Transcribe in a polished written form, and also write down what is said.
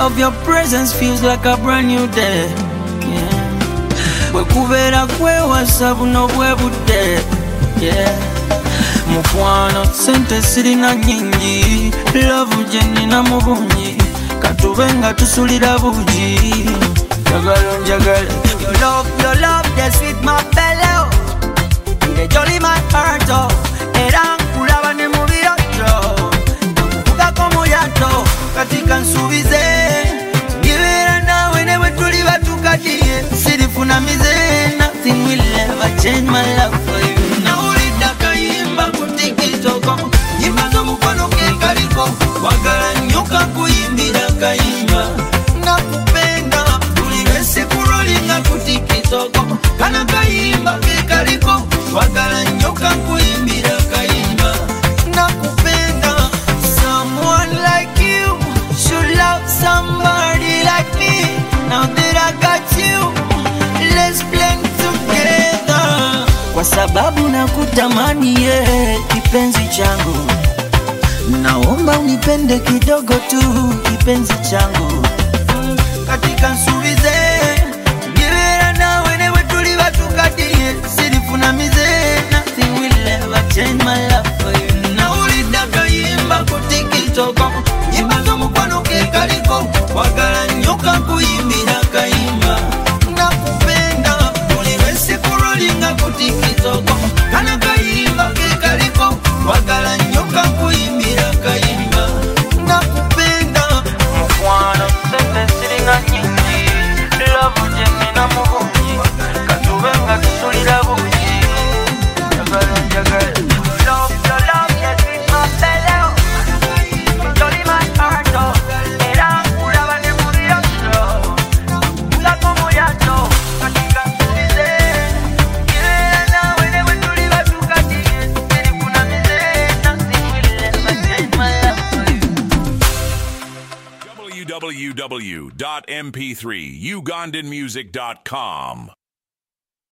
of your presence feels like a brand new day. Yeah. Bwekubera kwewasa buno bwe budde. Yeah. Mukwano sente sirina nyingi, love gye nina mu bungi, katube nga tusulira bugi. Njagala njagala your love, the sweet my belly, the jolly my heart, era nkulaba ne mu birooto, nkuvuga ko muyato, katika nsuubize, ngibeera naawe ne bwe tuli batukaddiye, sirifuna mize, nothing will ever change my love for you. Nawulidde akayimba ku TikTok, nyimba z'omukwano ke kaliko, wagala nnyo kakuyimbira akayimba, nakupenda tuli lwese kurolinga ku TikTok, kana kayimba ke kaliko, wagala nnyo kakuyimbira akayimba, nakupenda. Someone like you should love somebody like me. Now that I got you, let's blend together. Kwa sababu nakutamani kipenzi changu, naomba unipende kidogo tu kipenzi changu, katika nsuubize, ngibeera naawe ne bwe tuli batukaddiye, sirifuna mize, nothing will ever change my love for you. Nawulidde akayimba ku TikTok, nyimba z'omukwano ke kaliko, wagala nnyo kakuyimbira akayimba, nakupenda tuli lwese kurolinga ku TikTok, kana kayimba ke kaliko, wagala nnyo kakuyimbira akayimba, nakupenda. Mukwano sente sirina nyingi, love gye nina mu bungi, katube nga tusulira bugi. Njagala njagala your love, yes, it's my belly, jolly my heart, era nkulaba ne mu birooto, nkuvuga ko muyato, katika nsuubize, ngibeera naawe ne bwe tuli batukaddiye, sirifuna mize, nothing will ever change my love for you. www.mp3ugandanmusic.com